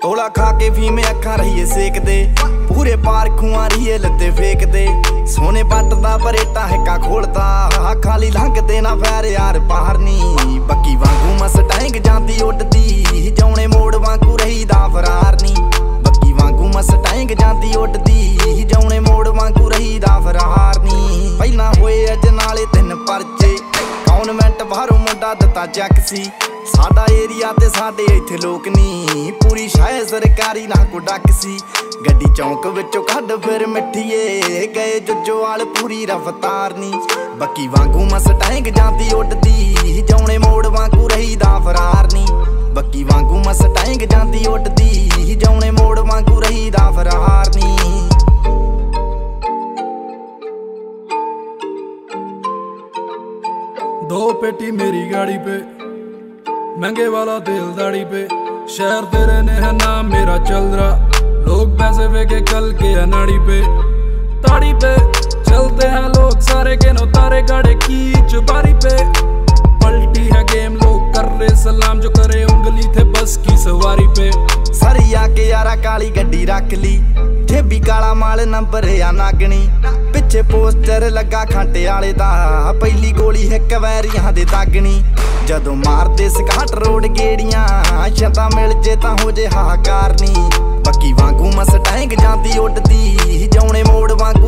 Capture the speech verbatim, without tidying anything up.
तोला खा के फीमे अखा रहीए सेकदे, पूरे पार खुआ रहीए लत्ते फेकदे। सोने पट दा बरेटा हिक्का खोलदा, खाली लंघदे ना पैर यार बाहर नी। बक्की वांगू मसटैंग जांदी उड्डदी, जौने मोड़ वांगू रहीदा फरार नी। बक्की वांगू मसटैंग जांदी उड्डदी, जौने मोड़ वांगू रहीदा फरार नी। पहला होए अज नाले तिन परचे, कॉन्वेंट बाहरों मुंडा दिता चैक सी। साडा एरिया ते साडे इत्थे लोक नी, पूरी शाय सरकारी ना को डक सी। गड्डी चौंक विचों कढ फिर मिठीए, गए जुज्जो वाल पूरी रफ्तार नी। बक्की वांगू मसटैंग जांदी उड्डदी, जौने मोड़ वांगू रहीदा फरार नी। बक्की वांगू मसटैंग जांदी उड्डदी, जौने मोड़ वांगू रहीदा फरार नी। दो पेटी मेरी गाड़ी पे, महंगे वाला तेल दाढ़ी पे। शहर तेरे ने है नाम मेरा चल रहा, लोग पैसे फेंके कल के अनाड़ी पे। ताड़ी पे चलते हैं लोग सारे के नो तारे गाड़े की चुबारी पे। पलटी है गेम लोग कर रहे सलाम, जो करे उंगली थे बस की सवारी पे। सरिया के यारा काली गड्डी रख ली, ठेबी काला माल नंबर या नागनी। पिछे पोस्टर लगा खांटे आले दा, पहली गोली हिक वैरियां दे दागनी। जदों मारदे सकाट रोड गेड़ियां, छता मिल जे तां हो जे हाहाकार नी। बक्की वांगू मसटैंग जांदी उड्डदी, जौने मोड़ वांगू